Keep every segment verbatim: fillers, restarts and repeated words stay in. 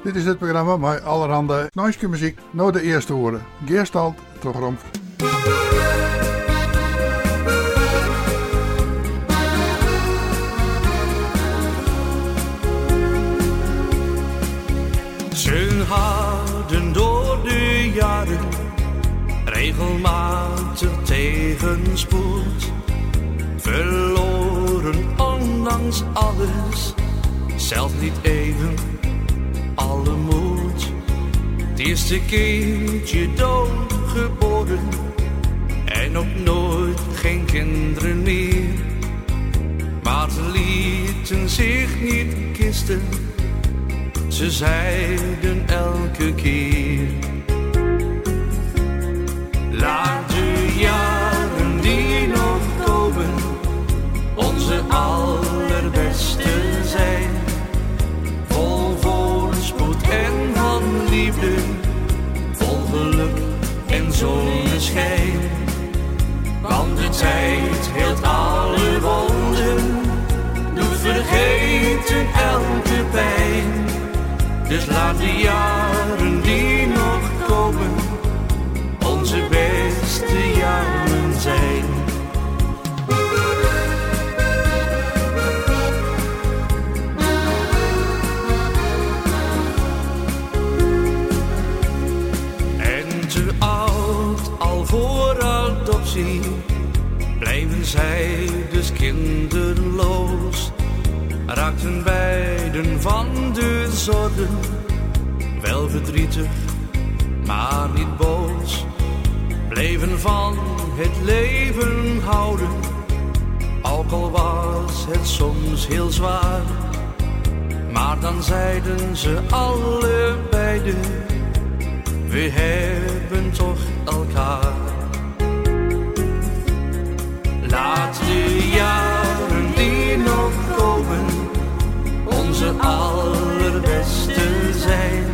Dit is het programma met allerhande Nijske muziek. Nou de eerste woorden. Geerstald, toch rond. Ze hadden door de jaren regelmatig tegenspoed, verloren ondanks alles, zelfs niet even alle moed. Het eerste kindje doodgeboren en ook nooit geen kinderen meer, maar ze lieten zich niet kisten. Ze zeiden elke keer: laat de jaren die nog komen onze allerbeste zijn, vol voorspoed en van liefde, vol geluk en zonneschijn. Want de tijd heelt alle wonden, doet vergeten elke pijn. Dus laat de jaren die nog komen onze beste jaren zijn. En te oud al voor adoptie bleven zij dus kinderloos. Raakten beiden van de zorgen, wel verdrietig, maar niet boos. Bleven van het leven houden, ook al was het soms heel zwaar. Maar dan zeiden ze allebei, we hebben toch elkaar. Laat de jaren die nog komen onze allerbeste zijn,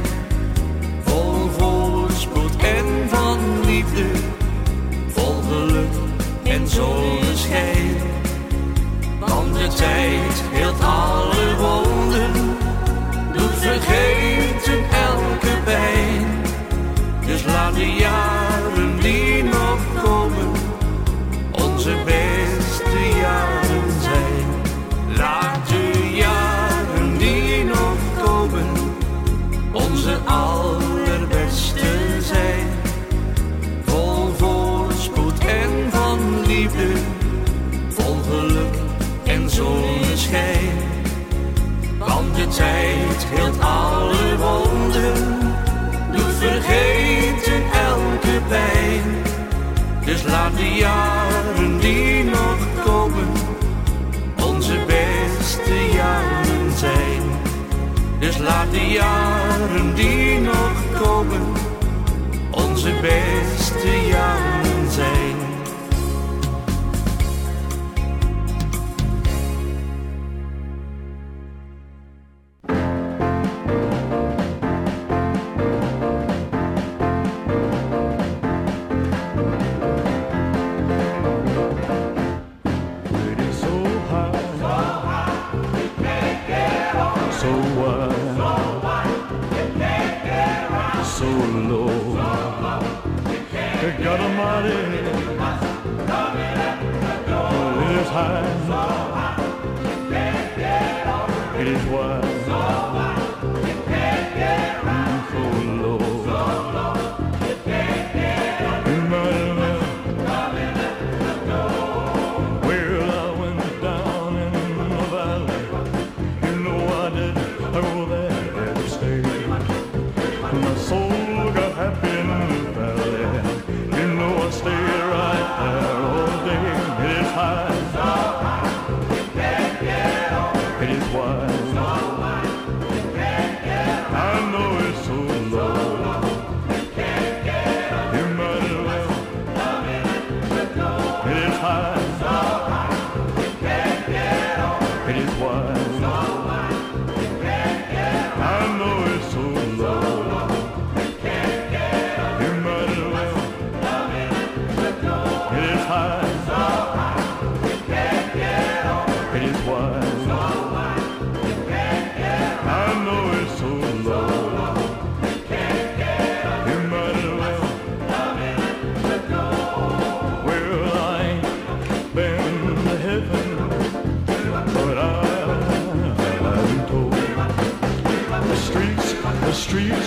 vol voorspoed en van liefde, vol geluk en zonneschijn. Want de tijd heelt alle wonden, doet vergeten elke pijn. Dus laat de jaren die nog komen onze beste jaren zijn. Laat de jaren die nog komen onze allerbeste zijn, vol voorspoed en van liefde, vol geluk en zonneschijn. Want de tijd heelt alle wonden, doet vergeten elke pijn. Dus laat de jaren die nog komen onze beste jaren zijn. Dus laat de jaren die nog komen onze beste jaren zijn. I know it's so low.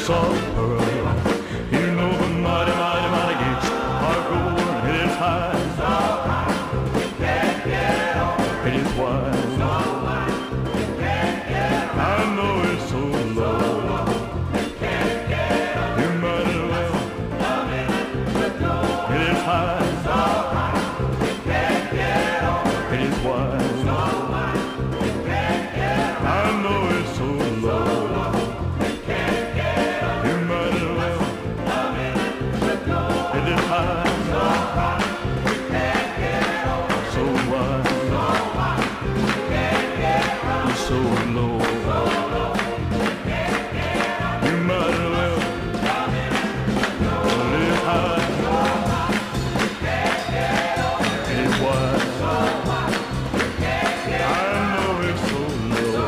soft pearl. You know the mighty, mighty, mighty gates are golden. It is high, so high, you can't get on. It is wide, so wide, you can't get on. I know it's so low, you can't get on. You might as well love it, but no. It is high, so high, you can't get on. It is wide, so wide, you can't get on. I know it's so low. So low, you might as well live high. It is wide. I know it's so low.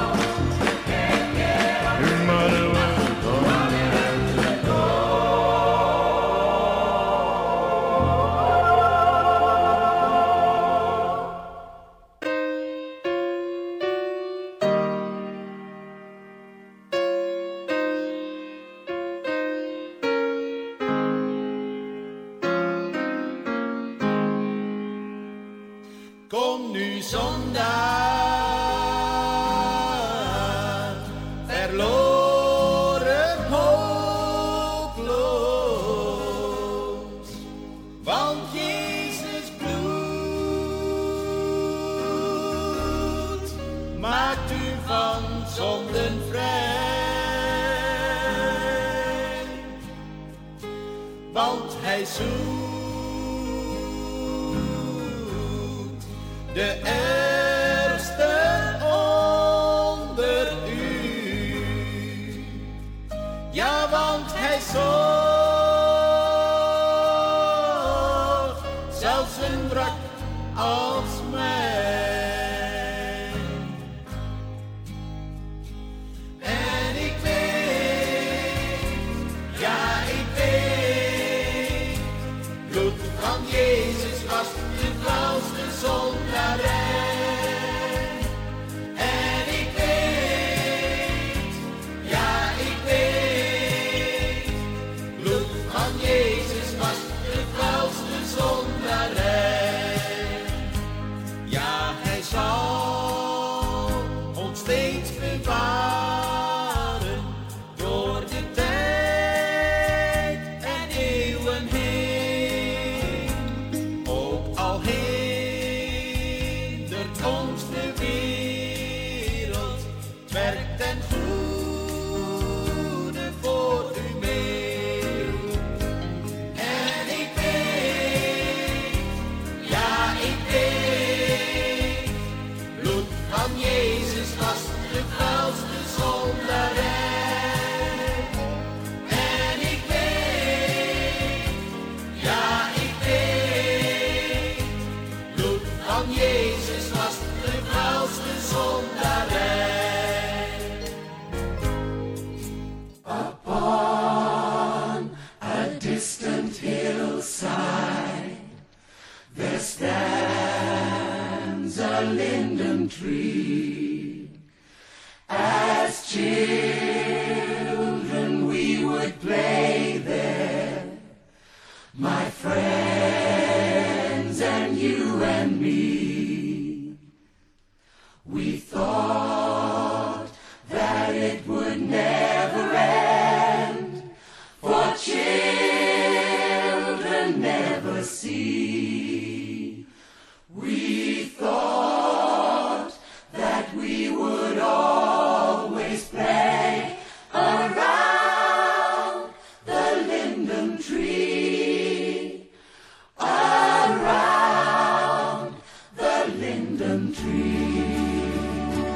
You might as well Kom nu zondag, verloren hopeloos, want Jezus bloed maakt u van zonden vrij, want hij zoekt de ergste onder u. Ja, want hij zorgt zelfs een wrak als mij. En ik weet, ja ik weet, bloed van Jezus was de flauwste zondarij. En ik weet, ja ik weet, bloed van Jezus was de flauwste zondarij. Ja, hij zal ons steeds bewaren door de tijd en eeuwen heen. Ook al hindert ons de wereld, het werkt ten goede voor u mee. En ik weet, ja ik weet, bloed van Jezus was de vuilste zondarij. En ik weet, ja ik weet, bloed van Jezus was de vuilste zondarij. Upon a distant hillside there stands a linden tree. As children we would play there, my friends and you and me. We thought that it would never end, for children never see. We thought that we would always play around the linden tree, around the linden tree.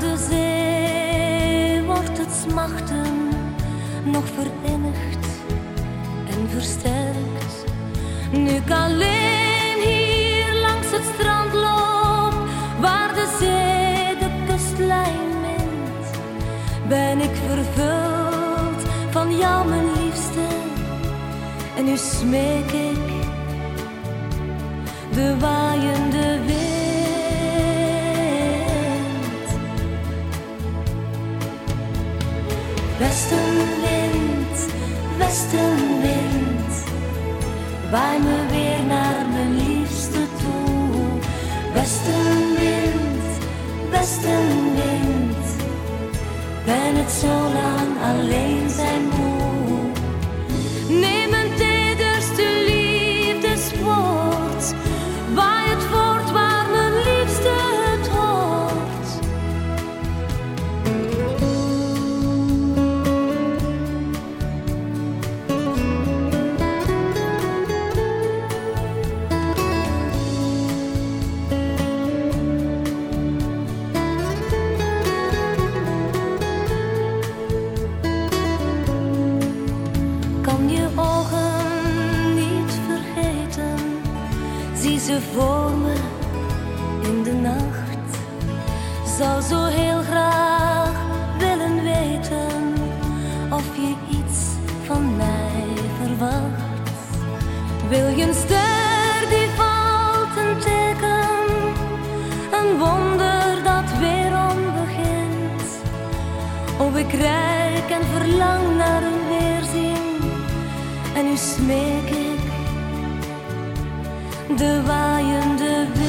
de zee wordt het smachten nog verinnigd en versterkt. Nu ik alleen hier langs het strand loop, waar de zee de kustlijn mint, ben ik vervuld van jou, mijn liefste. En nu smeek ik de waaiende wind. Westenwind, westenwind, waai me weer naar mijn liefste toe. Westenwind, westenwind, ben het zo lang alleen zijn moe. Neem mijn tederste liefdeswoord, waai het voort waar mijn liefste het hoort. Ze voor me in de nacht, zou zo heel graag willen weten of je iets van mij verwacht. Wil je een ster die valt, een teken, een wonder dat weerom begint? Oh, ik reik en verlang naar een weerzien, en nu smeek ik de waaiende wind.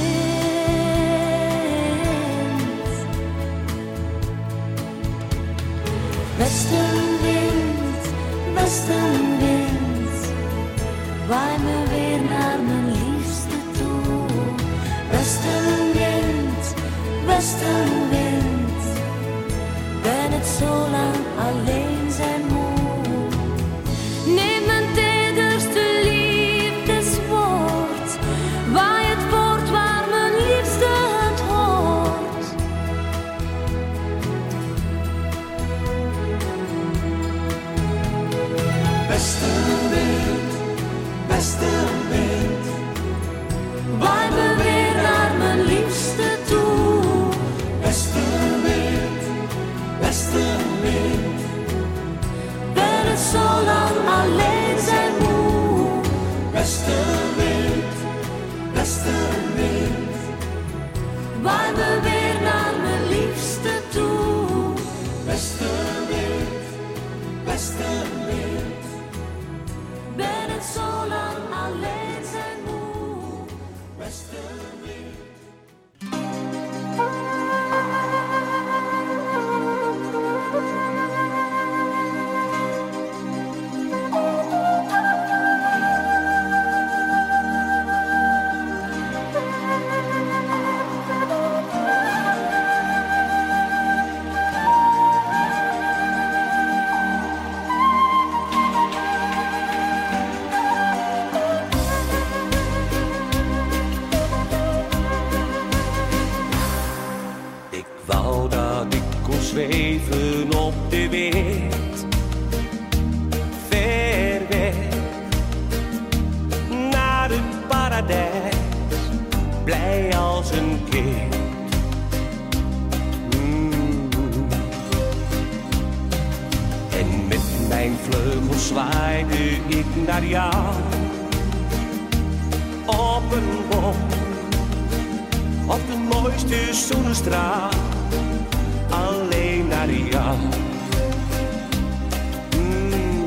Westenwind, westenwind, waai me weer naar mijn liefste toe. Westenwind, westenwind, ben het zo lang alleen zijn moe. Neem mijn tederste liefdeswoord, waai het voort waar mijn liefste het hoort. Westenwind, westenwind, Waai me weer naar mijn liefste toe. Westenwind, westenwind, Ben het zo lang alleen zijn moe. westenwind, westenwind, Waai me weer naar mijn liefste toe. westenwind, westenwind. Ben het zo lang alleen zijn moe. Westenwind. Ik wou dat ik kon zweven op de wind, ver weg, naar het paradijs, blij als een kind. Mm. En met mijn vleugels zwaaide ik naar jou, op een boom, op de mooiste zonnestraal, alleen naar jou. Mm.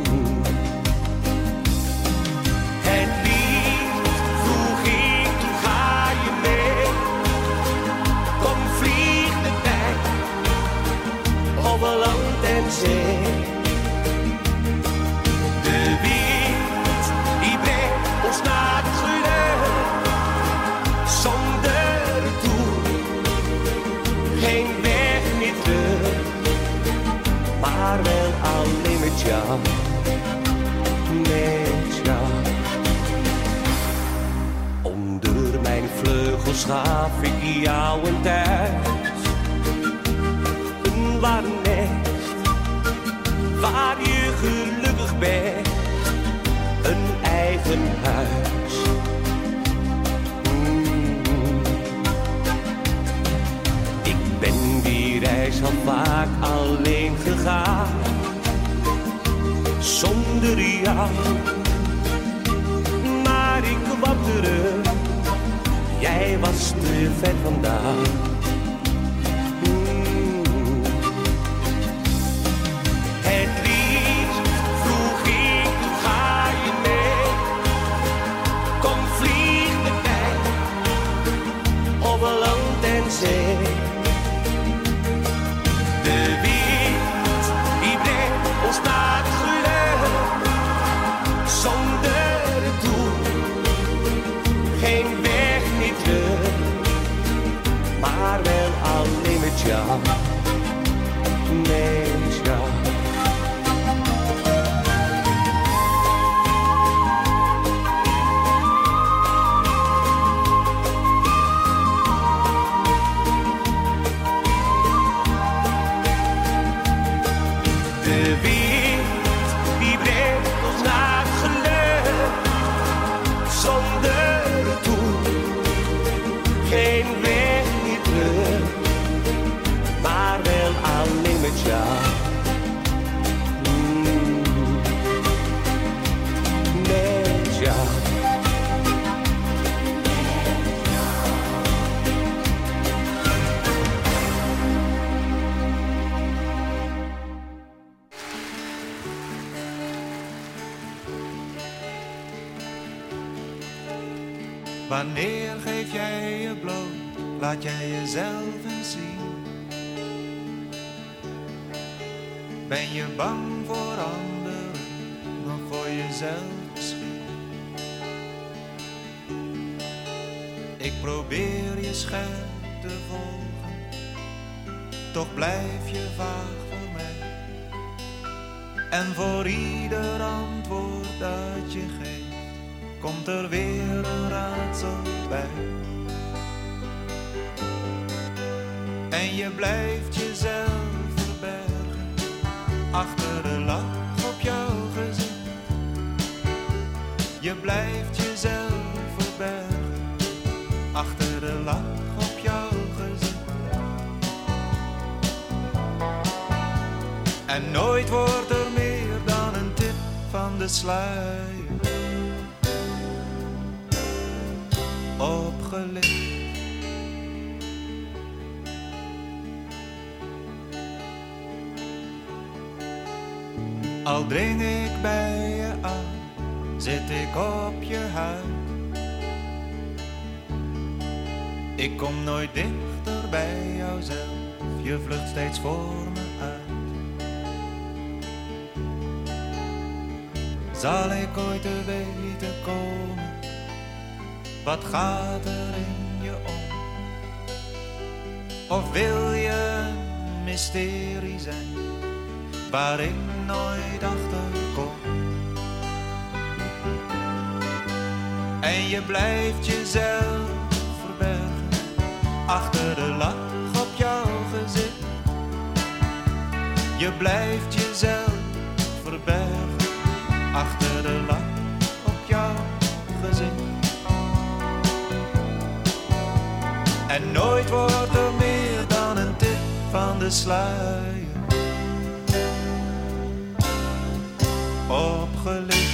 Het lied vroeg ik, toen ga je mee. Kom, vlieg de tijd over land en zee. De wind die brengt ons naar het geluk, zonder doel, geen weg meer terug, maar wel alleen met jou, met jou. Onder mijn vleugels gaf ik jou een thuis, warm nest, waar je gelukkig bent, een eigen huis. Mm. Ik ben die reis al vaak alleen gegaan, zonder jou. Maar ik kwam terug, jij was te ver vandaan. Mm. Het liefst vroeg ik, hoe ga je mee? Kom, vlieg met mij over land en zee. De wind die brengt ons naar het geluk, zonder doel, geen weg niet terug, maar wel alleen met jou, met jou. De wind die brengt ons naar het geluk, zonder doel, geen weg meer terug, maar wel alleen met jou. Mm. Met jou. Wanneer geef jij je bloot, laat jij jezelf eens zien. Ben je bang voor anderen, nog voor jezelf misschien? Ik probeer je scherp te volgen, toch blijf je vaag voor mij. En voor ieder antwoord dat je geeft, komt er weer een raadsel bij. En je blijft jezelf verbergen achter de lach op jouw gezicht. Je blijft jezelf verbergen achter de lach op jouw gezicht. En nooit wordt er meer dan een tip van de sluier opgelicht. Al dring ik bij je aan, zit ik op je huid. Ik kom nooit dichter bij jouzelf, je vlucht steeds voor me uit. Zal ik ooit te weten komen, wat gaat er in je om? Of wil je een mysterie zijn, waar ik nooit achter kom? En je blijft jezelf verbergen achter de lach op jouw gezicht. Je blijft jezelf verbergen achter de lach op jouw gezicht. En nooit wordt er meer dan een tip van de sluier opgelicht.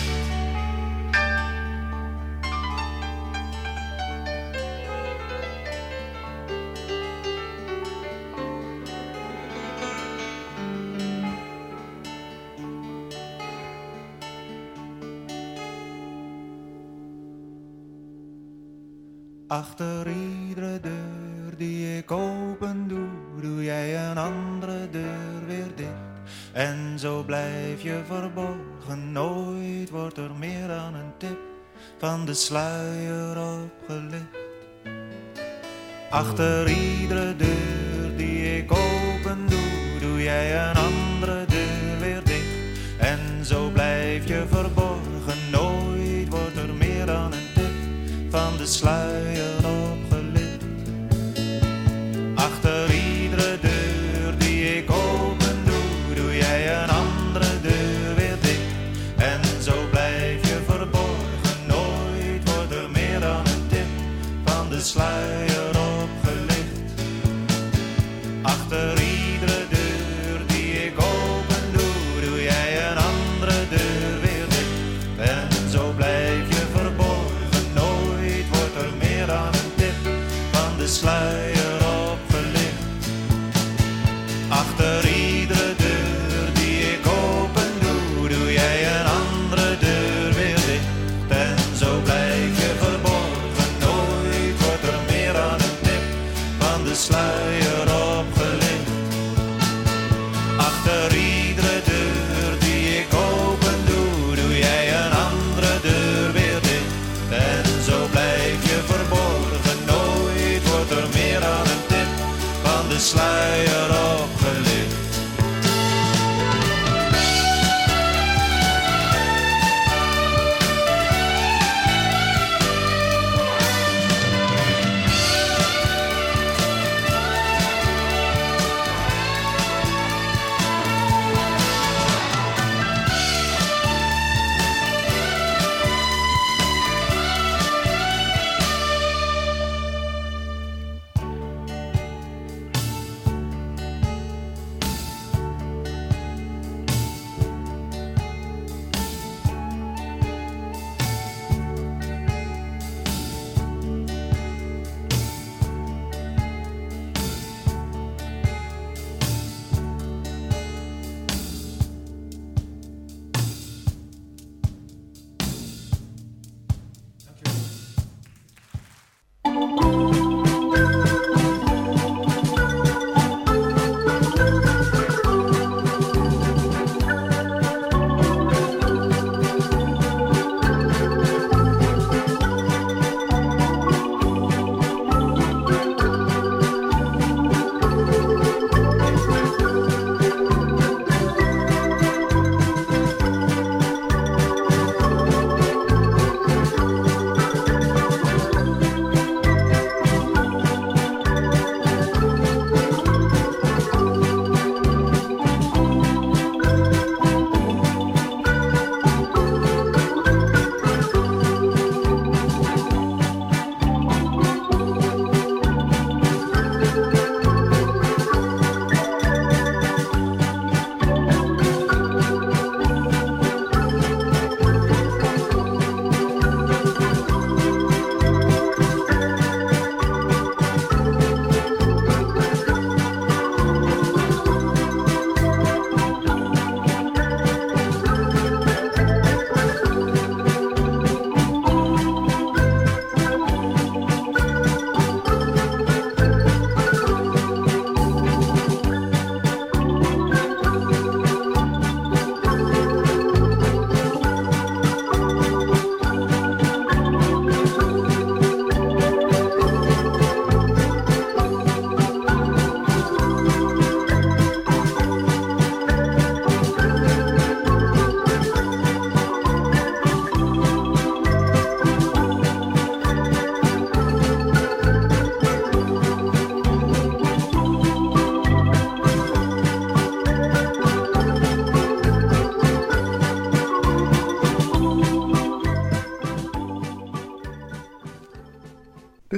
Achter iedere deur die ik open doe, doe jij een andere deur weer dicht. En zo blijf je verborgen, nooit wordt er meer dan een tip van de sluier opgelicht. Achter iedere deur die ik open doe, doe jij een andere deur weer dicht. En zo blijf je verborgen, nooit wordt er meer dan een tip van de sluier opgelicht. Achter iedere deur die ik open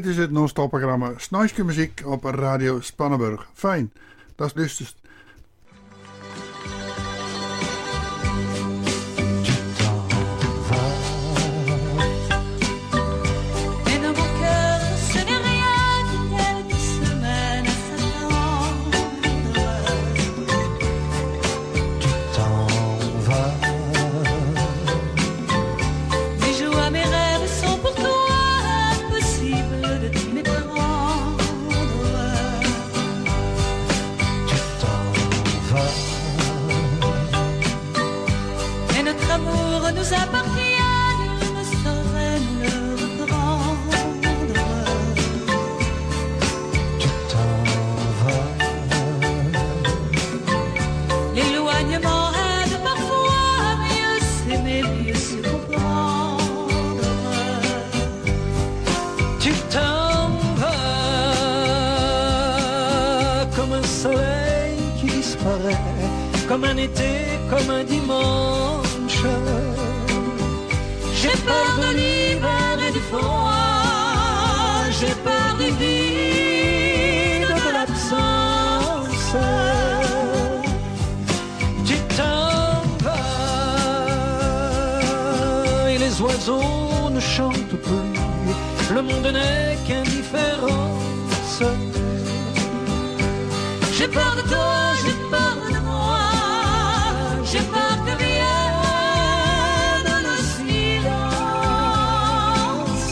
Dit is het non-stop programma Snoiske Muziek op Radio Spannenburg. Fijn, dat is dus. Comme un été, comme un dimanche. J'ai peur de l'hiver et du froid. J'ai peur du vide, de l'absence. Tu t'en vas et les oiseaux ne chantent plus. Le monde n'est qu'indifférence. J'ai peur de toi, j'ai peur de moi. J'ai peur que vienne le silence.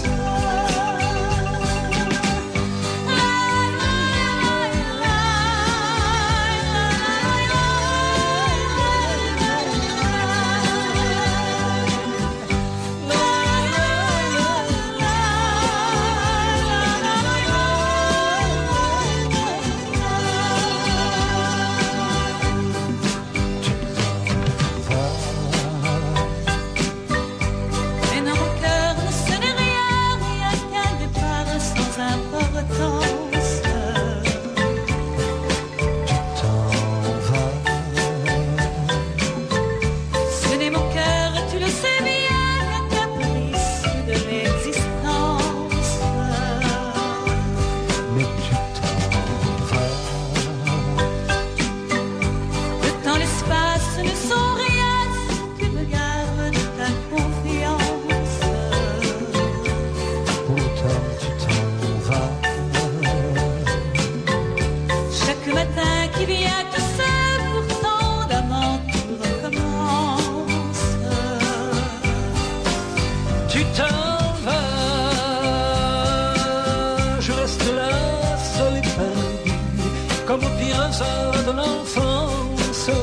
De l'enfance.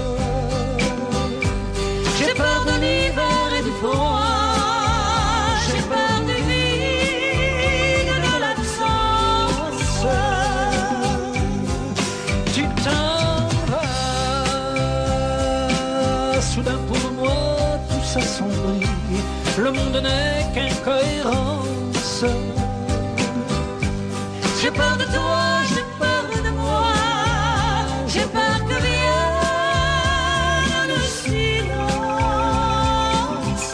J'ai peur de l'hiver et du froid. J'ai peur du vide, de l'absence. Tu t'en vas. Soudain pour moi tout s'assombrit. Le monde n'est qu'incohérence. J'ai peur de toi, j'ai peur de moi. J'ai peur que vienne le silence.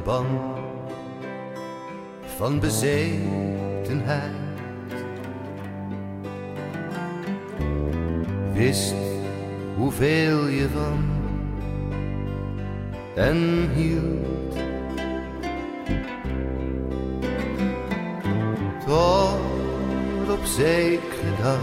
bang van bezetenheid. Wist hoeveel je van en hield. Tot op zekere dag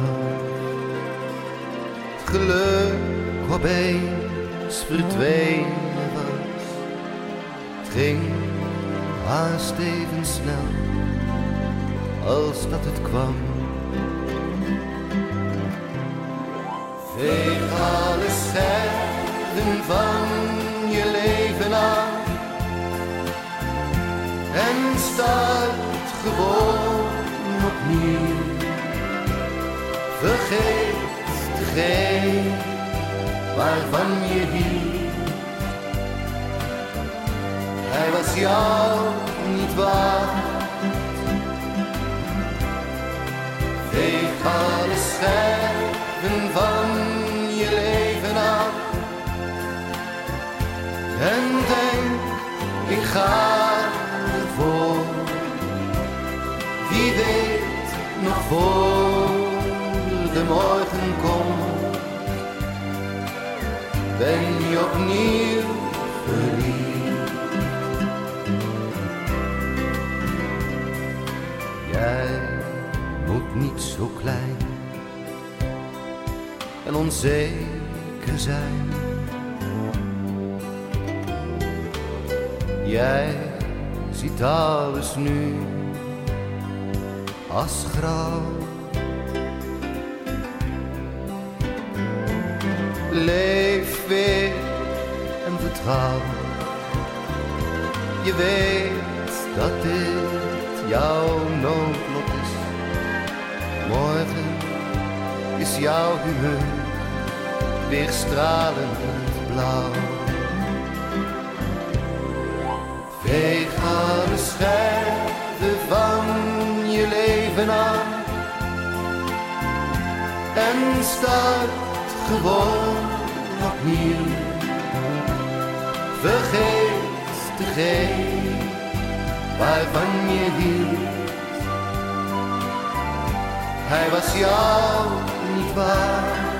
het geluk opeens verdwenen was. Het ging haast even snel als dat het kwam. Veeg alle scherven van je leven af en start gewoon opnieuw. Vergeet degene waarvan je hield. Hij was jou niet waard. Veeg alle scherven van je leven af en denk, ik ga ervoor. Wie weet nog voor de morgen komt, ben je opnieuw verliefd. Jij moet niet zo klein en onzeker zijn. Jij ziet alles nu als grauw. Leef weer en vertrouw. Je weet dat dit jouw noodlot is. Morgen is jouw humeur weer stralend blauw. Veeg alle scherven van je leven aan en start gewoon opnieuw. Vergeet degene waarvan je hield. Hij was jou niet waard.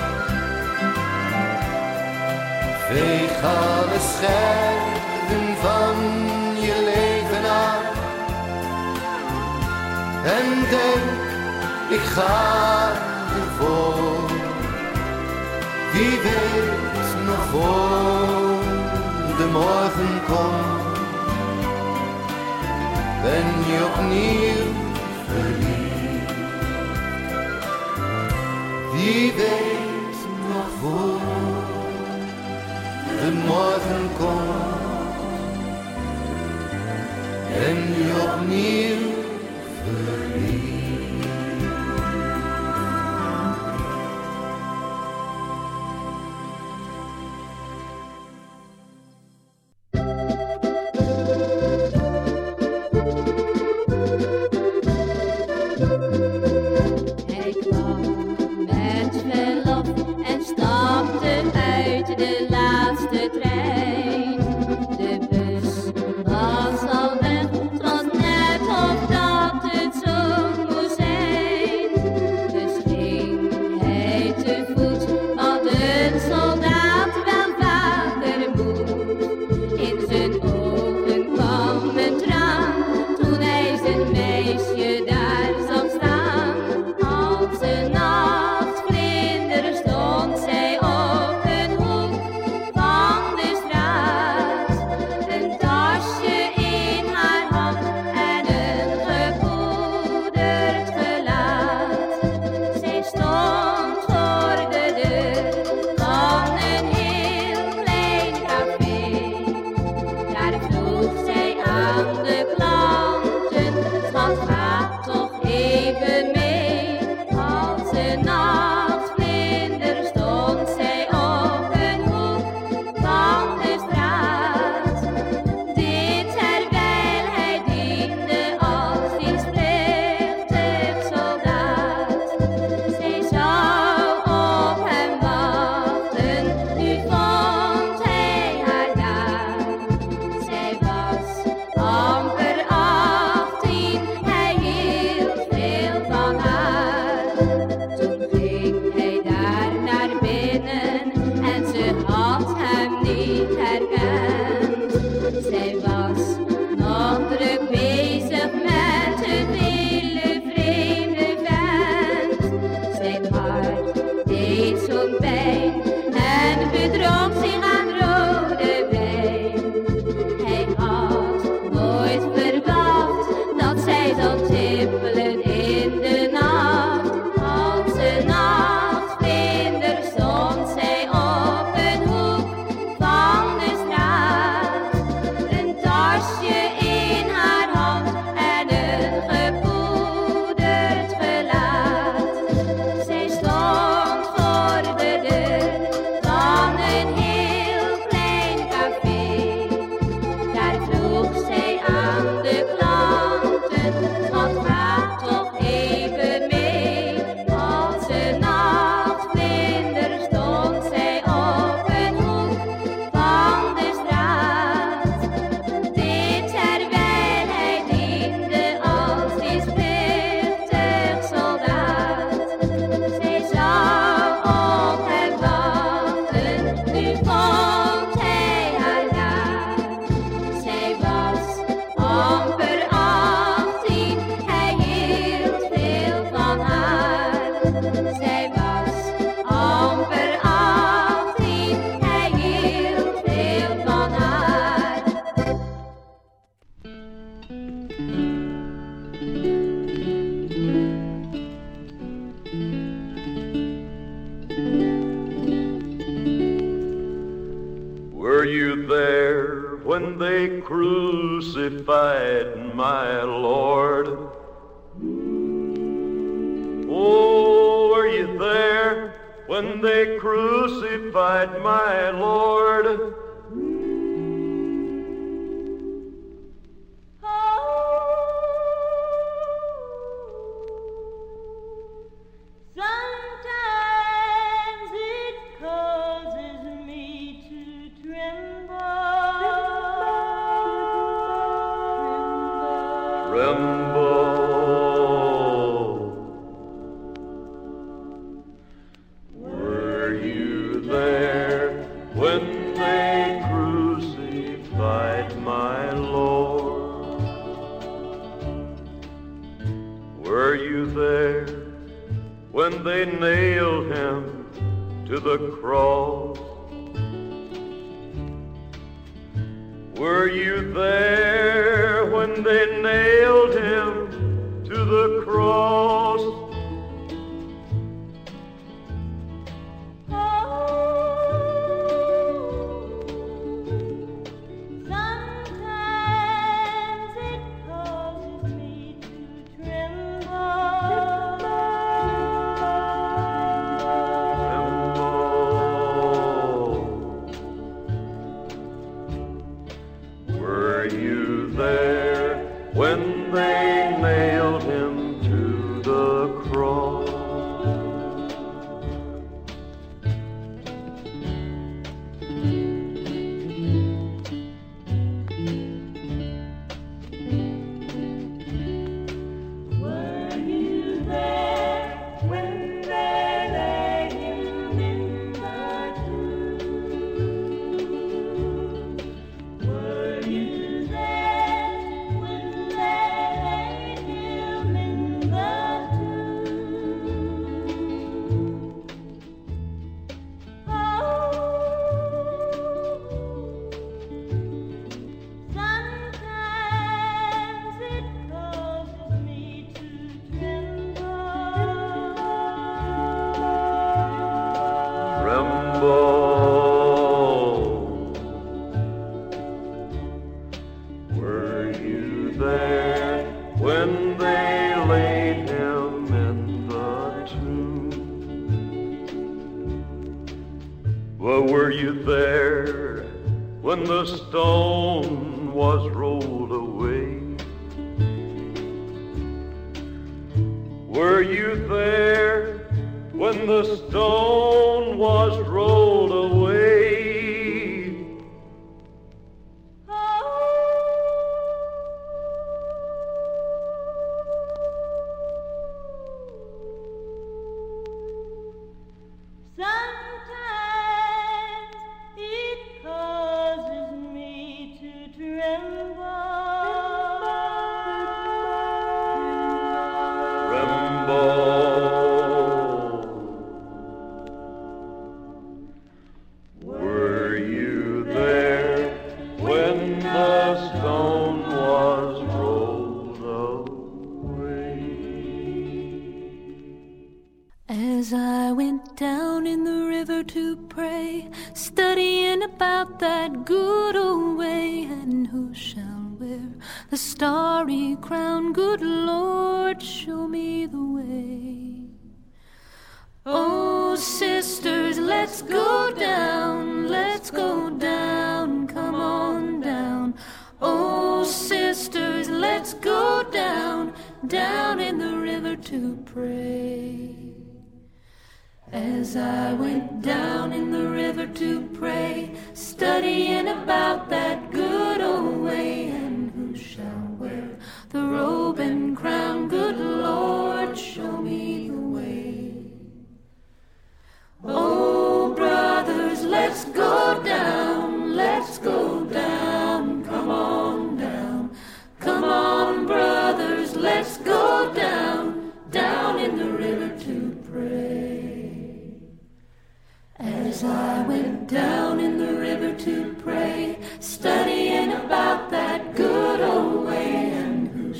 Veeg alle scherven van je leven aan en denk, ik ga ervoor. Wie weet nog voor de morgen komt, ben je opnieuw verliefd. Wie weet nog voor de morgen komt, ben je opnieuw verliefd. Zij was Were you there when they crucified my Lord? Oh, were you there when they crucified my Lord? When they nailed him to the cross, were you there when they nailed him to the cross? When the stone was rolled away, were you there when the stone was rolled away? That good old way, and who shall wear the starry crown? Good Lord, show me the way. Oh, sisters, let's go down, let's go down, come on down. Oh, sisters, let's go down, down in the river to pray. As I went down in the river to pray, studying about that good old way, and who shall wear the robe and crown? Good Lord, show me the way. Oh, brothers, let's go down, let's go down, come on down. Come on, brothers, let's go down, down in the river to pray. As I went down in the river to pray, studying about that good old way, and who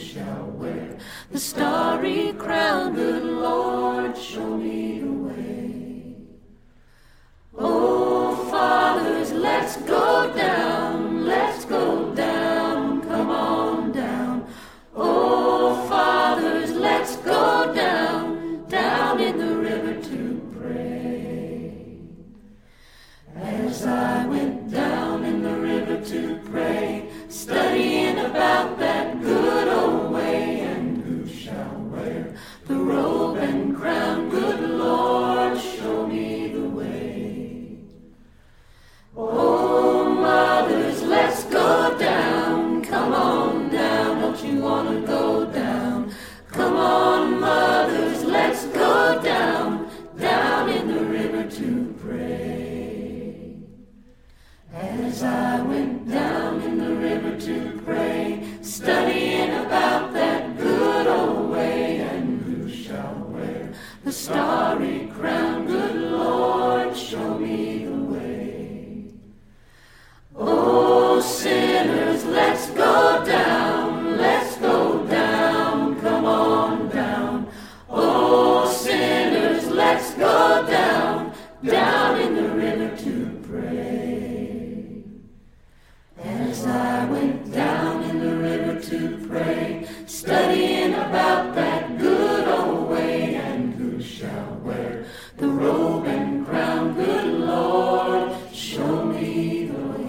the starry crown. Good Lord, show me the way. Oh, fathers, let's go down, let's go down, come on down. Oh, fathers, let's go down, down in the river to pray. As I went down in the river to pray, studying about that good old way, and who shall wear the robe and crown. Good Lord, show me the way. Oh, mothers, let's go down, come on down, don't you want to go down? Come on, mothers, let's go down, down in the river to pray. As I went down in the river to pray, studying about that good old way, and who shall wear the starry crown. Good Lord, show me the way. Oh, sinners, let's go down, let's go down, come on down. Oh, sinners, let's go down, down in the river to pray. As I went down in the river to pray, studying about that good old way, and who shall wear the robe and crown. Good Lord, show me the way.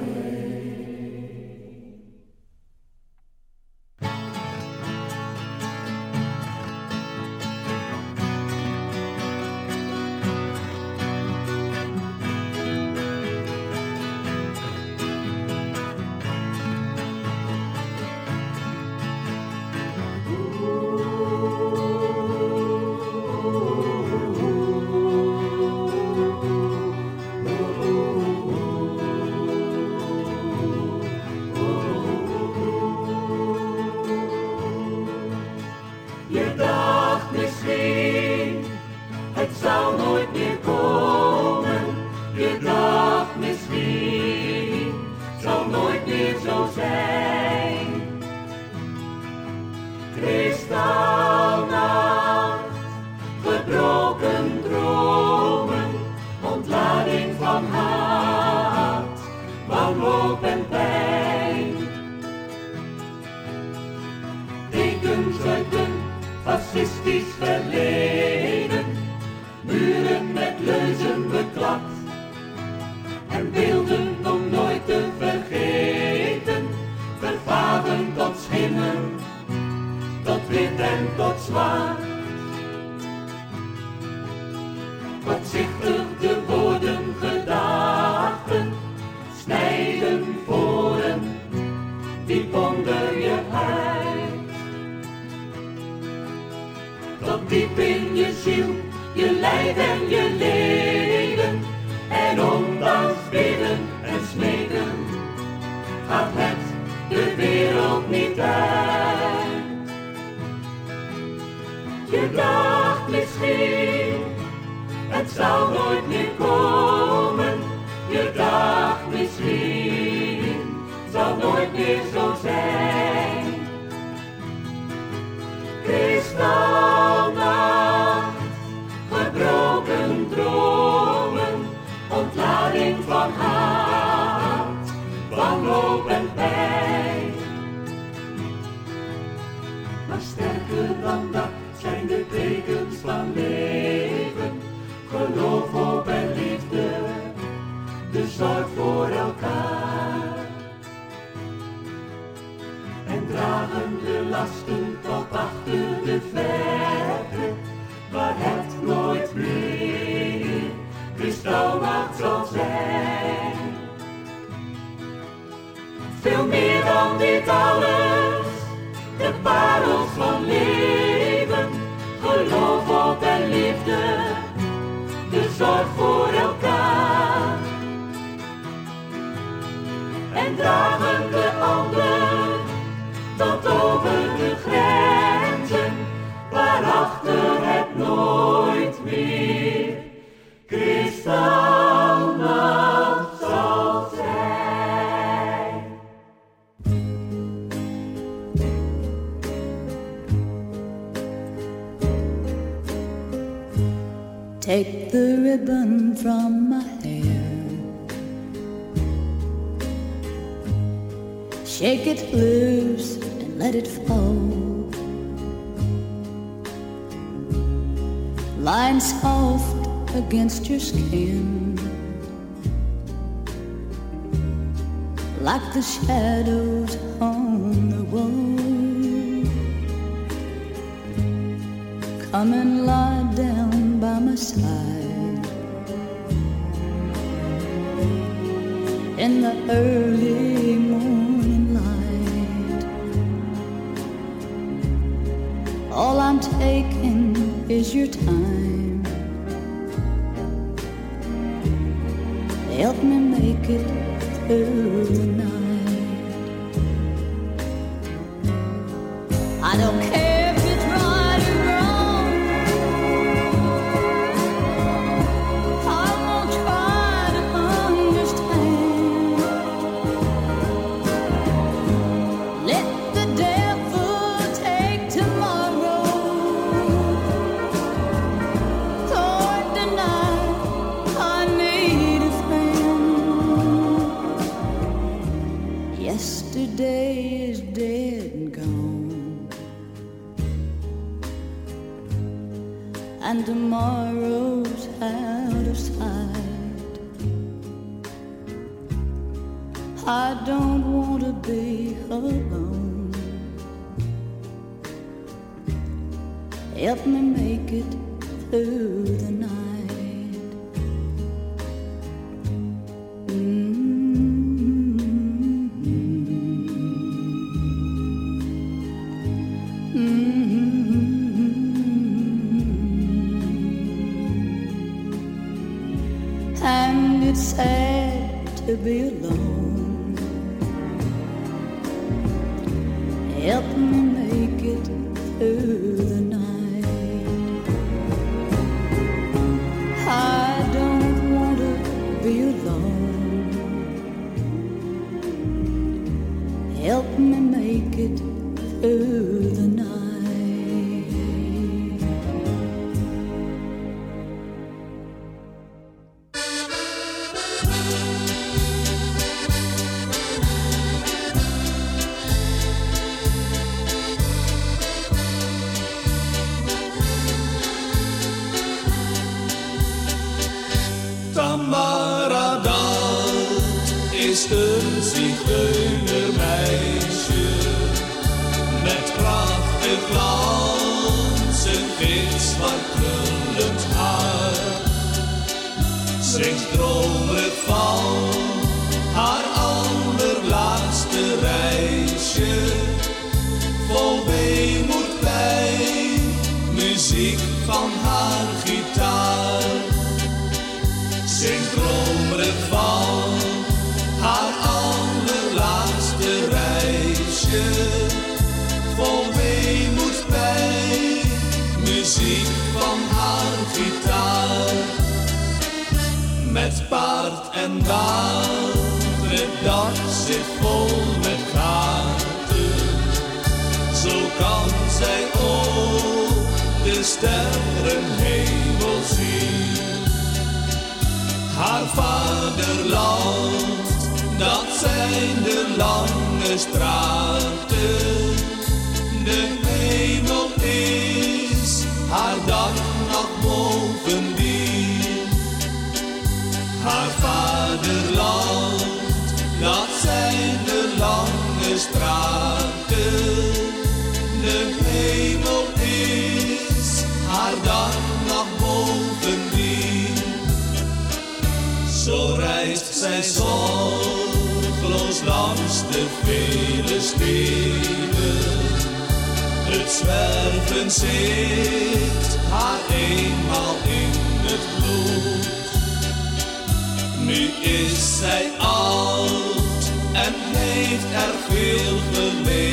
Je dacht misschien, het zou nooit meer komen. Je dacht misschien, het zal nooit meer zo zijn. Kristalnacht, gebroken dromen, ontlading van haat, wanhoop en pijn. Tekens uit een fascistisch verleden, muren met leuzen beklad, en beelden om nooit te vergeten, vervagen tot schimmen, tot wit en tot zwart. Kortzichtig de woorden, gedachten, snijden voren, diep onder je huid. Tot diep in je ziel, je lijf en je leden, en ondanks bidden en smeken, gaat het de wereld niet uit. Je dacht misschien, het zou nooit meer komen. Je dacht misschien, het zal nooit meer zo zijn. Kristalnacht, gebroken dromen, ontlading van haat, wanhoop en pijn. Maar sterker dan dat zijn de tekens van leven, geloof, hoop en liefde, de zorg voor elkaar. En dragen de lasten tot achter de verte, waar het nooit meer kristalnacht zal zijn. Veel meer dan dit alles, de parels van leven, geloof, hoop en liefde, de zorg voor elkaar. En dragen de ander tot over de grenzen, waarachter het nooit meer kristalnacht zal zijn. Take the ribbon from my hair, shake it loose and let it fall, lying soft against your skin, like the shadows on the wall. Come and lie down by my side in the early morning light. All I'm taking is your time. Help me make it through the night. I don't care if it's right or wrong, I won't try to understand. Let the devil take tomorrow, Lord, tonight I need a friend. Yesterday is dead and gone, and tomorrow's out of sight. I don't want to be alone. Help me make it through the night. And it's sad to be alone. Help me make it through the night. I don't want to be alone. Help me make it through the night. Tamara, dat is een zigeunermeisje met prachtig glanzend wit zwart krullend haar. Zingt dromerig van haar allerlaatste reisje, vol weemoed bij muziek van haar gitaar. Zingt dromerig van haar allerlaatste reisje, vol weemoed bij muziek van haar gitaar. Met paard en wagen, het dak zit vol met gaten. Zo kan zij ook de sterrenhemel zien. Haar vaderland, dat zijn de lange straten. De hemel is haar dak nog bovendien. Haar vaderland, dat zijn de lange straten. De hemel is haar dak nog bovendien. Zo reist zij zorgloos langs de vele steden. Het zwerven zit haar eenmaal in het bloed. Nu is zij oud en heeft er veel geleerd.